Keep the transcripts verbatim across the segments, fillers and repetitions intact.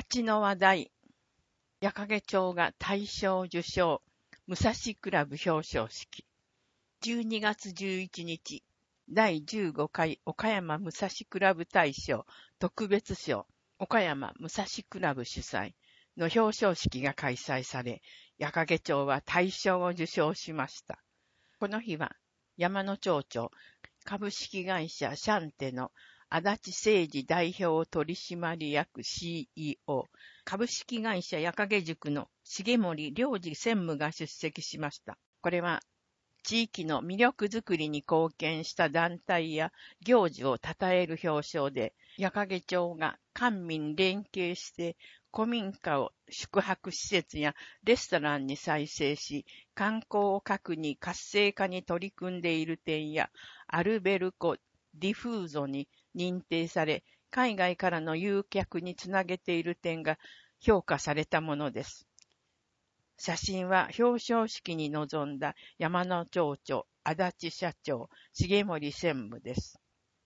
町の話題、矢掛町が大賞受賞、武蔵クラブ表彰式。じゅうにがつじゅういちにち、だいじゅうごかい岡山武蔵クラブ大賞特別賞、岡山武蔵クラブ主催の表彰式が開催され、矢掛町は大賞を受賞しました。この日は、山野町長、株式会社シャンテの足立誠二代表取締役 シーイーオー、株式会社矢掛塾の重森良二専務が出席しました。これは、地域の魅力づくりに貢献した団体や行事を称える表彰で、矢掛町が官民連携して古民家を宿泊施設やレストランに再生し、観光客に活性化に取り組んでいる点や、アルベルコ・ディフーゾに認定され、海外からの誘客につなげている点が評価されたものです。写真は表彰式に臨んだ山野町長、足立社長、重森専務です。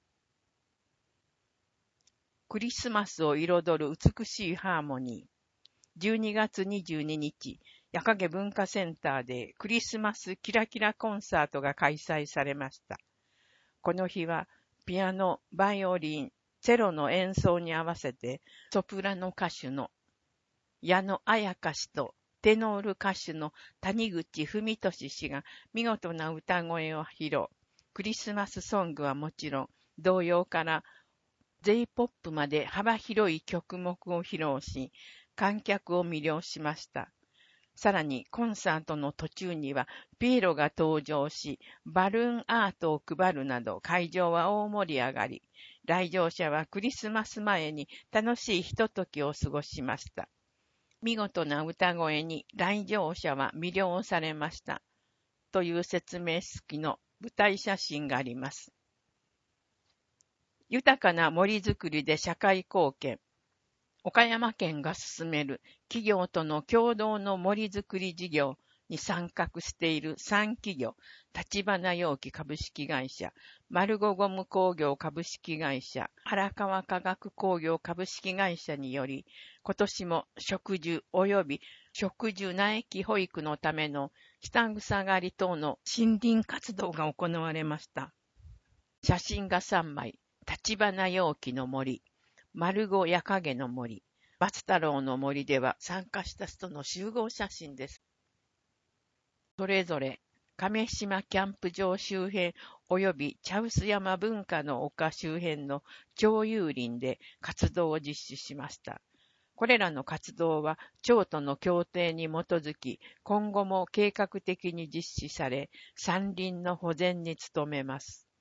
クリスマスを彩る美しいハーモニー。じゅうにがつにじゅうににち、矢掛文化センターでクリスマスキラキラコンサートが開催されました。この日は、ピアノ、バイオリン、チェロの演奏に合わせて、ソプラノ歌手の矢野彩香氏とテノール歌手の谷口文俊氏が見事な歌声を披露。クリスマスソングはもちろん、童謡から ジェイポップ まで幅広い曲目を披露し、観客を魅了しました。さらにコンサートの途中にはピエロが登場し、バルーンアートを配るなど会場は大盛り上がり、来場者はクリスマス前に楽しいひとときを過ごしました。見事な歌声に来場者は魅了されました。という説明付きの舞台写真があります。豊かな森づくりで社会貢献。岡山県が進める企業との共同の森づくり事業に参画しているさん企業、立花容器株式会社、丸ゴゴム工業株式会社、原川化学工業株式会社により、今年も植樹及び植樹苗木保育のための下草刈り等の森林活動が行われました。写真がさんまい、立花容器の森、丸子矢掛の森、松太郎の森では参加した人の集合写真です。それぞれ、亀島キャンプ場周辺及び茶臼山文化の丘周辺の町有林で活動を実施しました。これらの活動は町との協定に基づき、今後も計画的に実施され、山林の保全に努めます。